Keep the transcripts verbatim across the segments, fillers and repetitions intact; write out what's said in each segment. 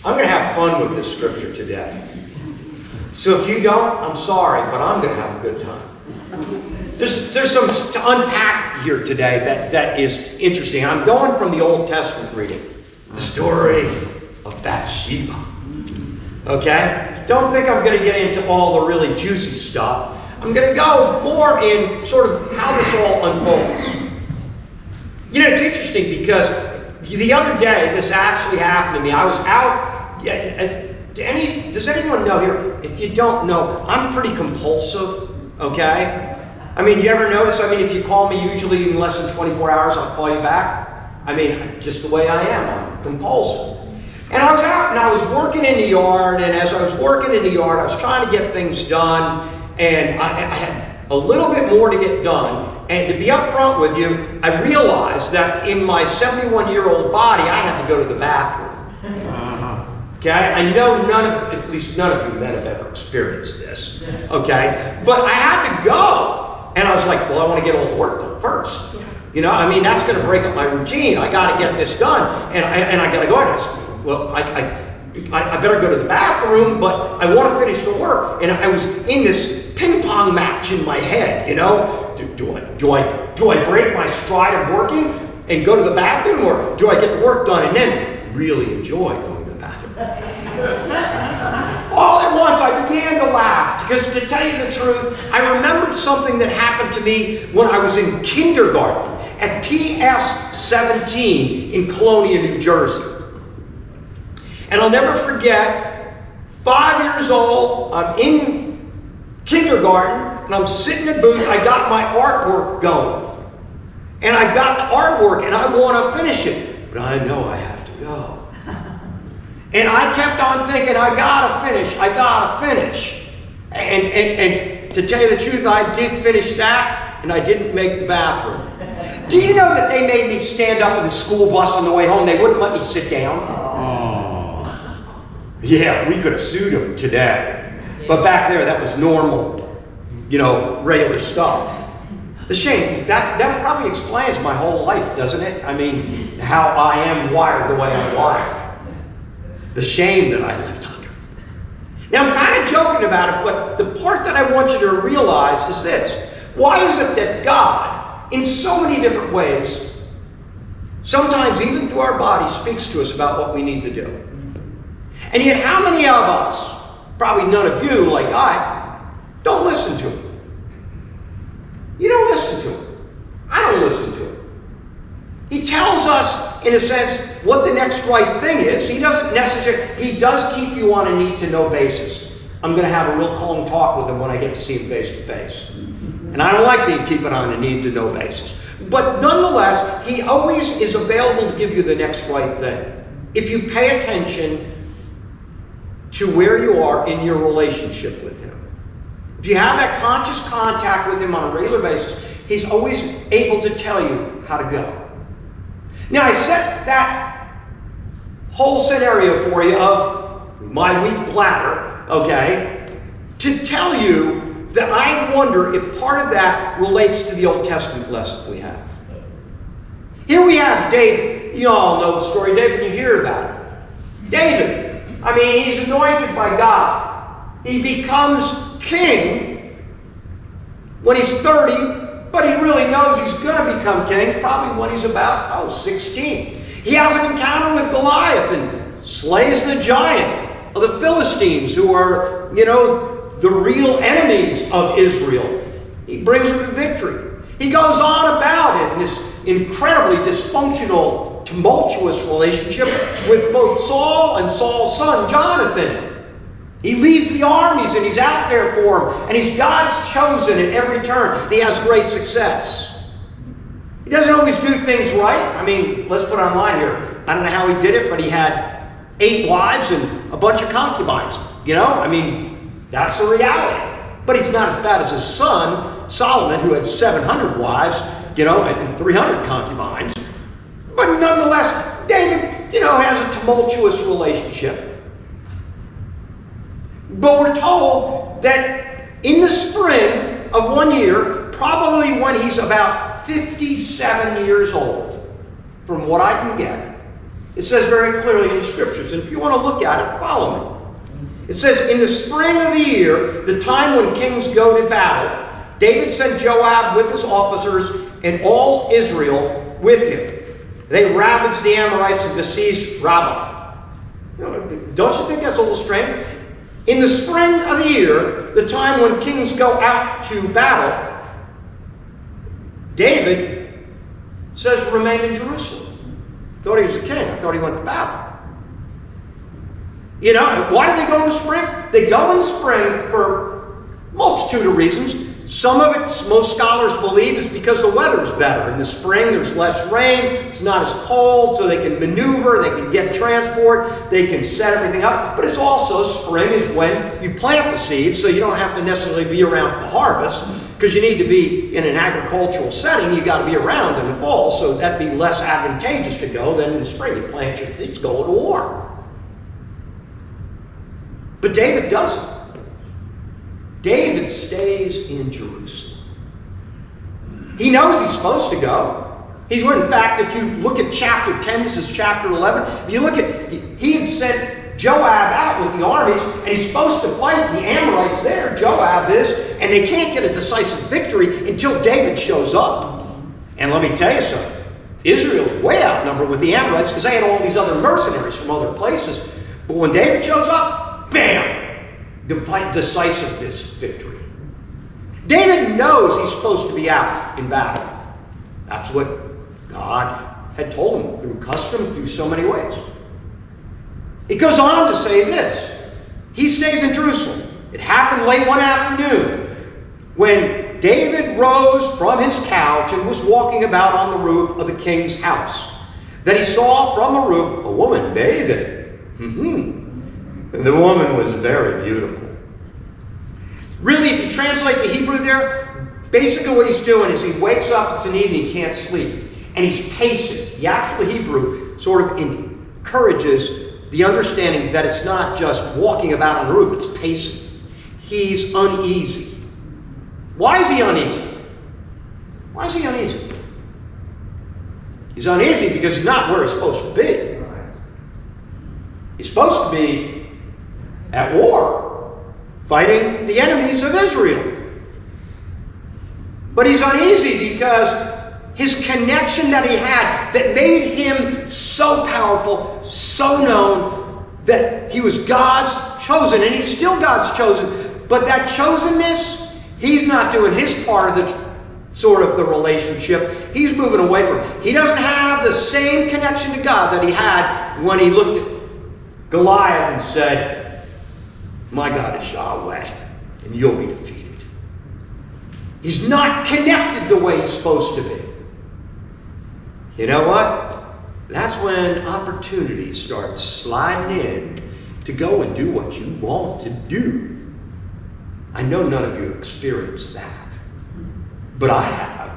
I'm going to have fun with this scripture today. So if you don't, I'm sorry, but I'm going to have a good time. There's, there's some to unpack here today that, that is interesting. I'm going from the Old Testament reading. The story of Bathsheba. Okay? Don't think I'm going to get into all the really juicy stuff. I'm going to go more in sort of how this all unfolds. You know, it's interesting because the other day, this actually happened to me. I was out. Any, does anyone know here? If you don't know, I'm pretty compulsive. Okay? I mean, do you ever notice? I mean, if you call me usually in less than twenty-four hours, I'll call you back. I mean, just the way I am. I'm compulsive. And I was out and I was working in the yard. And as I was working in the yard, I was trying to get things done. And I, I had a little bit more to get done. And to be upfront with you, I realized that in my seventy-one-year-old body, I had to go to the bathroom. Okay? I know none of, at least none of you men have ever experienced this. Okay? But I had to go. And I was like, well, I want to get all the work done first. You know, I mean, that's going to break up my routine. I got to get this done. And I, and I got to go. And I said, well, I, I, I better go to the bathroom, but I want to finish the work. And I was in this ping pong match in my head, you know. Do, do I do I do I break my stride of working and go to the bathroom, or do I get the work done and then really enjoy going to the bathroom? All at once I began to laugh, because to tell you the truth, I remembered something that happened to me when I was in kindergarten at P S seventeen in Colonia, New Jersey. And I'll never forget, five years old, I'm in kindergarten, and I'm sitting in the booth. I got my artwork going. And I got the artwork, and I want to finish it. But I know I have to go. And I kept on thinking, I got to finish, I got to finish. And, and, and to tell you the truth, I did finish that, and I didn't make the bathroom. Do you know that they made me stand up in the school bus on the way home? They wouldn't let me sit down. Oh. Yeah, we could have sued them today. But back there, that was normal, you know, regular stuff. The shame, that, that probably explains my whole life, doesn't it? I mean, how I am wired the way I'm wired. The shame that I lived under. Now, I'm kind of joking about it, but the part that I want you to realize is this. Why is it that God, in so many different ways, sometimes even through our body, speaks to us about what we need to do? And yet, how many of us, probably none of you like I, don't listen to him? You don't listen to him. I don't listen to him. He tells us, in a sense, what the next right thing is. He doesn't necessarily, he does keep you on a need-to-know basis. I'm going to have a real calm talk with him when I get to see him face to face. And I don't like being kept on a need-to-know basis. But nonetheless, he always is available to give you the next right thing. If you pay attention to where you are in your relationship with him. If you have that conscious contact with him on a regular basis, he's always able to tell you how to go. Now, I set that whole scenario for you of my weak bladder, okay, to tell you that I wonder if part of that relates to the Old Testament lesson we have. Here we have David. You all know the story of David, you hear about it. David. I mean, he's anointed by God. He becomes king when he's thirty, but he really knows he's going to become king probably when he's about, oh, sixteen. He has an encounter with Goliath and slays the giant of the Philistines, who are, you know, the real enemies of Israel. He brings them to victory. He goes on about it in this incredibly dysfunctional, tumultuous relationship with both Saul and Saul's son, Jonathan. He leads the armies and he's out there for him. And he's God's chosen at every turn. And he has great success. He doesn't always do things right. I mean, let's put it online here. I don't know how he did it, but he had eight wives and a bunch of concubines. You know, I mean, that's the reality. But he's not as bad as his son, Solomon, who had seven hundred wives, you know, and three hundred concubines. But nonetheless, David, you know, has a tumultuous relationship. But we're told that in the spring of one year, probably when he's about fifty-seven years old, from what I can get, It says very clearly in the Scriptures, and if you want to look at it, follow me. It says, in the spring of the year, the time when kings go to battle, David sent Joab with his officers and all Israel with him. They ravaged the Amorites and besieged Rabbah. You know, don't you think that's a little strange? In the spring of the year, the time when kings go out to battle, David says remain in Jerusalem. Thought he was a king. I thought he went to battle. You know, why do they go in the spring? They go in the spring for a multitude of reasons. Some of it, most scholars believe, is because the weather's better. In the spring, there's less rain. It's not as cold, so they can maneuver. They can get transport. They can set everything up. But it's also, spring is when you plant the seeds, so you don't have to necessarily be around for the harvest, because you need to be in an agricultural setting. You got to be around in the fall, so that'd be less advantageous to go than in the spring. You plant your seeds, go to war. But David doesn't. David stays in Jerusalem. He knows he's supposed to go. He's, in fact, if you look at chapter ten, this is chapter eleven, if you look at, he had sent Joab out with the armies, and he's supposed to fight the Amorites there, Joab is, and they can't get a decisive victory until David shows up. And let me tell you something, Israel's way outnumbered with the Amorites because they had all these other mercenaries from other places. But when David shows up, bam! Decisive this victory. David knows he's supposed to be out in battle. That's what God had told him through custom, through so many ways. It goes on to say this. He stays in Jerusalem. It happened late one afternoon when David rose from his couch and was walking about on the roof of the king's house, that he saw from the roof a woman bathing. Mm-hmm. And the woman was very beautiful. Really, if you translate the Hebrew there, basically what he's doing is he wakes up, it's an evening, he can't sleep, and he's pacing. The actual Hebrew sort of encourages the understanding that it's not just walking about on the roof, it's pacing. He's uneasy. Why is he uneasy? Why is he uneasy? He's uneasy because he's not where he's supposed to be. He's supposed to be at war, fighting the enemies of Israel. But he's uneasy because his connection that he had that made him so powerful, so known, that he was God's chosen, and he's still God's chosen. But that chosenness, he's not doing his part of the sort of the relationship. He's moving away from it. He doesn't have the same connection to God that he had when he looked at Goliath and said, my God is Yahweh, and you'll be defeated. He's not connected the way he's supposed to be. You know what? That's when opportunities start sliding in to go and do what you want to do. I know none of you have experienced that, but I have.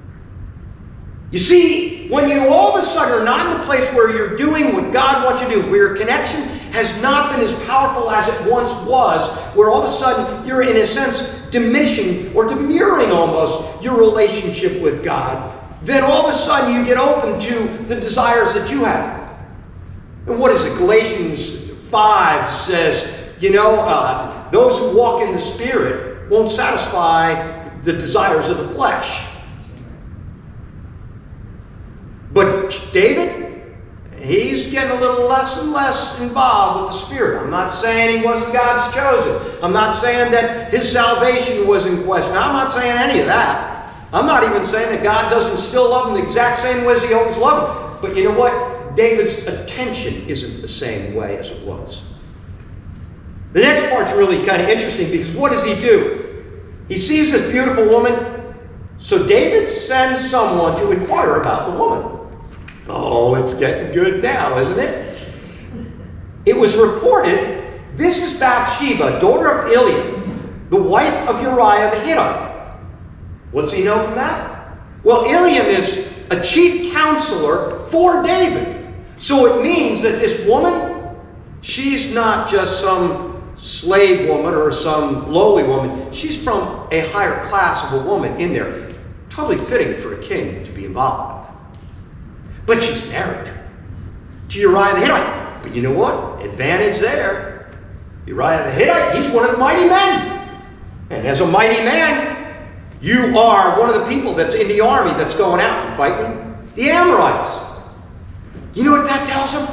You see, when you all of a sudden are not in the place where you're doing what God wants you to do, where your connection has not been as powerful as it once was, where all of a sudden you're in a sense diminishing or demurring almost your relationship with God, then all of a sudden you get open to the desires that you have. And what is it? Galatians five says, you know, uh, those who walk in the Spirit won't satisfy the desires of the flesh. But David, he's getting a little less and less involved with the Spirit. I'm not saying he wasn't God's chosen. I'm not saying that his salvation was in question. I'm not saying any of that. I'm not even saying that God doesn't still love him the exact same way as he always loved him. But you know what? David's attention isn't the same way as it was. The next part's really kind of interesting because what does he do? He sees this beautiful woman. So David sends someone to inquire about the woman. Oh, it's getting good now, isn't it? It was reported, this is Bathsheba, daughter of Eliam, the wife of Uriah the Hittite. What's he know from that? Well, Eliam is a chief counselor for David. So it means that this woman, she's not just some slave woman or some lowly woman. She's from a higher class of a woman in there. Totally fitting for a king to be involved with. But she's married. to Uriah the Hittite. But you know what? Advantage there. Uriah the Hittite, he's one of the mighty men. And as a mighty man, you are one of the people that's in the army that's going out and fighting the Amorites. You know what that tells him?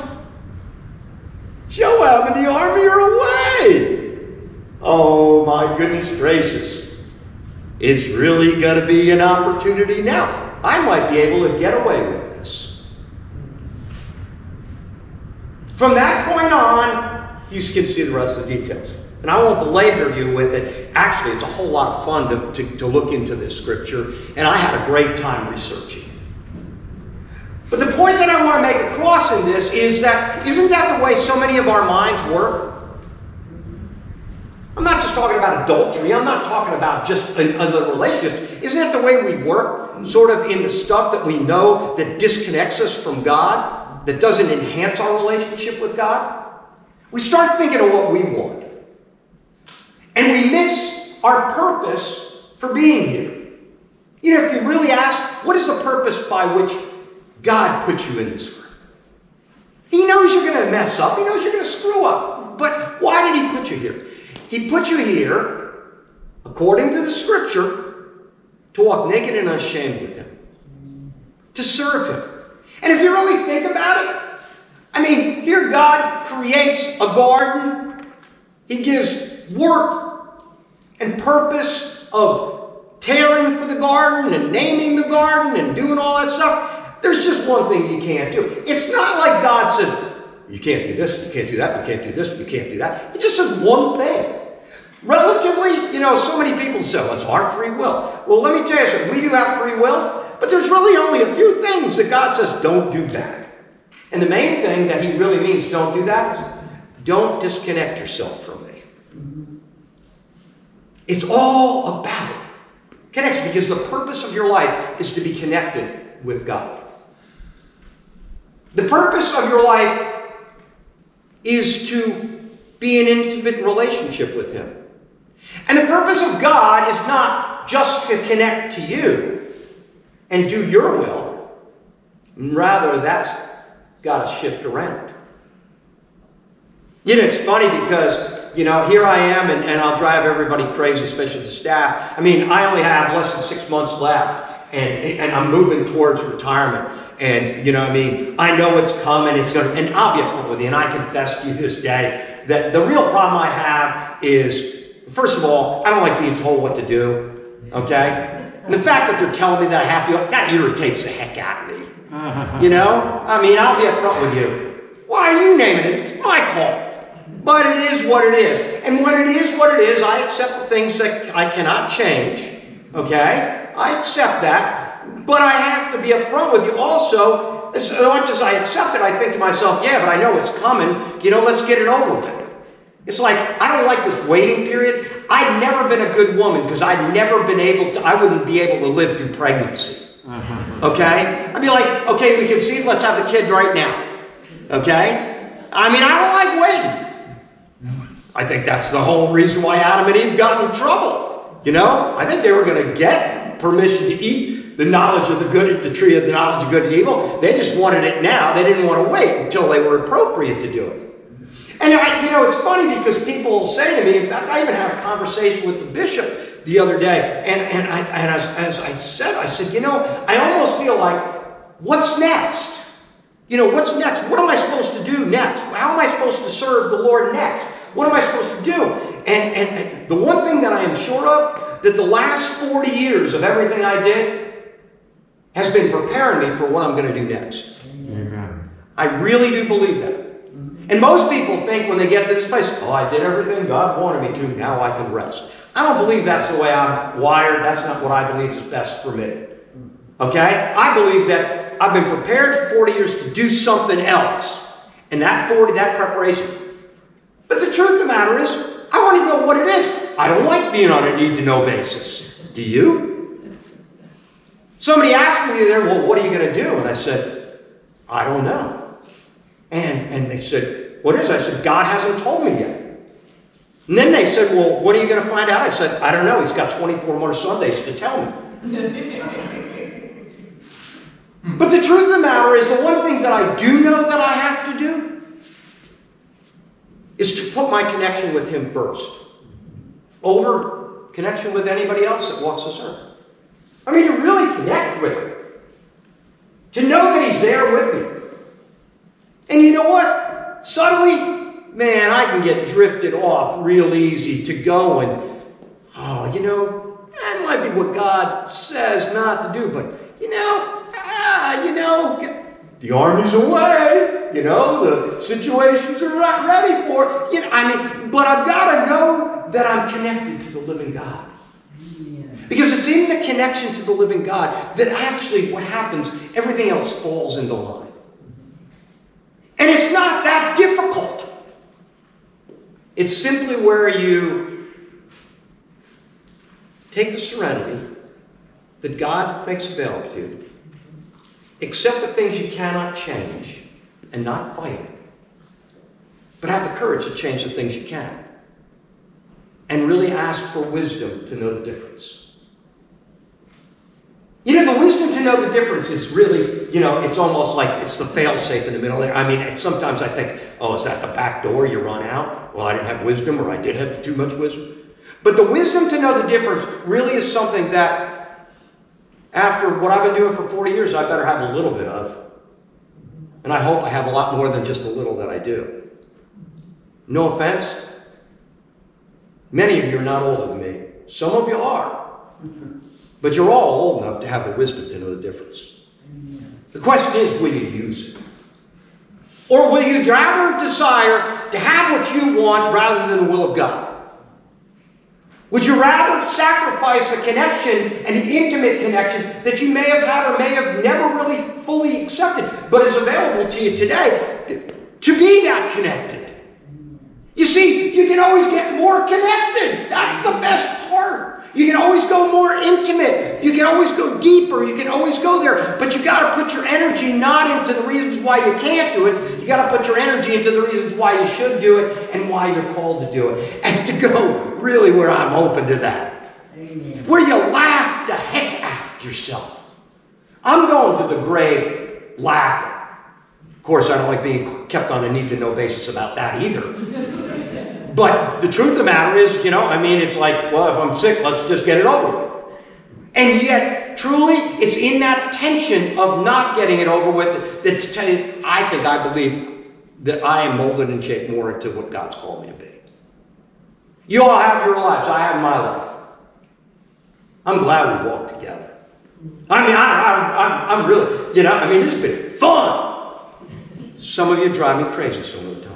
Joab and the army are away. Oh my goodness gracious. It's really going to be an opportunity now. I might be able to get away with this. From that point on, you can see the rest of the details. And I won't belabor you with it. Actually, it's a whole lot of fun to, to, to look into this scripture. And I had a great time researching it. But the point that I want to make across in this is that, isn't that the way so many of our minds work? I'm not just talking about adultery. I'm not talking about just other relationships. Isn't that the way we work? Sort of in the stuff that we know that disconnects us from God, that doesn't enhance our relationship with God? We start thinking of what we want. And we miss our purpose for being here. You know, if you really ask, what is the purpose by which God put you in this world? He knows you're going to mess up. He knows you're going to screw up. But why did he put you here? He put you here, according to the scripture, to walk naked and unashamed with him. To serve him. And if you really think about it, I mean, here God creates a garden. He gives work and purpose of caring for the garden and naming the garden and doing all that stuff. There's just one thing you can't do. It's not like God said, you can't do this, you can't do that, you can't do this, you can't do that. He just says one thing. Relatively, you know, so many people say, well, it's our free will. Well, let me tell you something. We do have free will, but there's really only a few things that God says, don't do that. And the main thing that he really means, don't do that, is don't disconnect yourself from me. It's all about connection, because the purpose of your life is to be connected with God. The purpose of your life is to be in intimate relationship with him. And the purpose of God is not just to connect to you and do your will. Rather, that's got to shift around. You know, it's funny because, you know, here I am and, and I'll drive everybody crazy, especially the staff. I mean, I only have less than six months left and, and I'm moving towards retirement. And, you know, I mean, I know it's coming, it's going to, and I'll be upfront with you, and I confess to you this day that the real problem I have is, first of all, I don't like being told what to do, okay? And the fact that they're telling me that I have to, that irritates the heck out of me. You know? I mean, I'll be upfront with you. Why are you naming it? It's my call. But it is what it is. And when it is what it is, I accept the things that I cannot change, okay? I accept that. But I have to be upfront with you also. As much as I accept it, I think to myself, yeah, but I know it's coming. You know, let's get it over with. It's like, I don't like this waiting period. I'd never been a good woman because I'd never been able to, I wouldn't be able to live through pregnancy. Okay? I'd be like, okay, we conceive, let's have the kid right now. Okay? I mean, I don't like waiting. I think that's the whole reason why Adam and Eve got in trouble. You know? I think they were going to get permission to eat the knowledge of the good, the tree of the knowledge of good and evil. They just wanted it now. They didn't want to wait until they were appropriate to do it. And I, you know, it's funny because people will say to me, in fact, I even had a conversation with the bishop the other day, and, and, I, and as, as I said, I said, you know, I almost feel like, what's next? You know, what's next? What am I supposed to do next? How am I supposed to serve the Lord next? What am I supposed to do? And, and, and the one thing that I am sure of, that the last forty years of everything I did has been preparing me for what I'm going to do next. Amen. I really do believe that. And most people think when they get to this place, oh, I did everything God wanted me to, now I can rest. I don't believe that's the way I'm wired. That's not what I believe is best for me. Okay? I believe that I've been prepared for forty years to do something else. And that forty, that preparation. But the truth of the matter is, I want to know what it is. I don't like being on a need-to-know basis. Do you? Somebody asked me the other day, well, what are you going to do? And I said, I don't know. And, and they said, what is it? I said, God hasn't told me yet. And then they said, well, when are you going to find out? I said, I don't know. He's got twenty-four more Sundays to tell me. But the truth of the matter is, the one thing that I do know that I have to do is to put my connection with him first. Over connection with anybody else that walks this earth. I mean, to really connect with him. To know that he's there with me. And you know what? Suddenly, man, I can get drifted off real easy to go and, oh, you know, that might be what God says not to do, but, you know, ah, you know, the army's away, you know, the situations are not ready for, you know, I mean, but I've got to know that I'm connected to the living God. Because it's in the connection to the living God that actually what happens, everything else falls into line. And it's not that difficult. It's simply where you take the serenity that God makes available to you, accept the things you cannot change, and not fight it, but have the courage to change the things you can. And really ask for wisdom to know the difference. You know, the wisdom to know the difference is really, you know, it's almost like it's the fail-safe in the middle there. I mean, sometimes I think, oh, is that the back door you run out? Well, I didn't have wisdom, or I did have too much wisdom. But the wisdom to know the difference really is something that, after what I've been doing for forty years, I better have a little bit of. And I hope I have a lot more than just a little that I do. No offense. Many of you are not older than me. Some of you are. But you're all old enough to have the wisdom to know the difference. The question is, will you use it? Or will you rather desire to have what you want rather than the will of God? Would you rather sacrifice a connection, an intimate connection that you may have had or may have never really fully accepted, but is available to you today, to be that connected? You see, you can always get more connected. That's the best part. You can always go more intimate. You can always go deeper. You can always go there. But you got to put your energy not into the reasons why you can't do it. You got to put your energy into the reasons why you should do it and why you're called to do it. And to go really where I'm open to that. Amen. Where you laugh the heck out yourself. I'm going to the grave laughing. Of course, I don't like being kept on a need-to-know basis about that either. But the truth of the matter is, you know, I mean, it's like, well, if I'm sick, let's just get it over with. And yet, truly, it's in that tension of not getting it over with that, to tell you, I think, I believe that I am molded and shaped more into what God's called me to be. You all have your lives. I have my life. I'm glad we walked together. I mean, I, I, I'm, I'm really, you know, I mean, this has been fun. Some of you drive me crazy some of the time.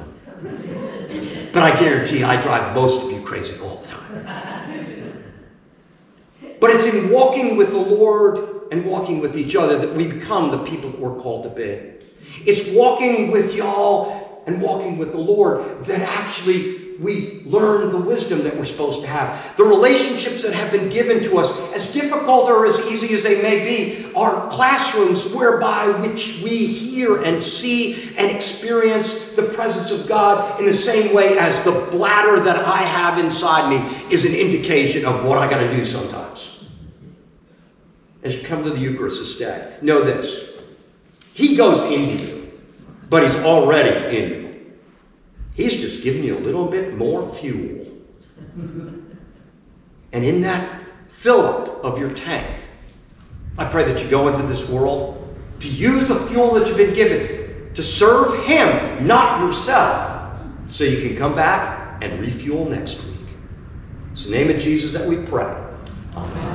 But I guarantee I drive most of you crazy all the time. But it's in walking with the Lord and walking with each other that we become the people that we're called to be. It's walking with y'all and walking with the Lord that actually we learn the wisdom that we're supposed to have. The relationships that have been given to us, as difficult or as easy as they may be, are classrooms whereby which we hear and see and experience the presence of God in the same way as the bladder that I have inside me is an indication of what I got to do sometimes. As you come to the Eucharist this day, know this. He goes into you, but he's already in you. He's just giving you a little bit more fuel. And in that fill-up of your tank, I pray that you go into this world to use the fuel that you've been given to serve him, not yourself, so you can come back and refuel next week. It's the name of Jesus that we pray. Amen.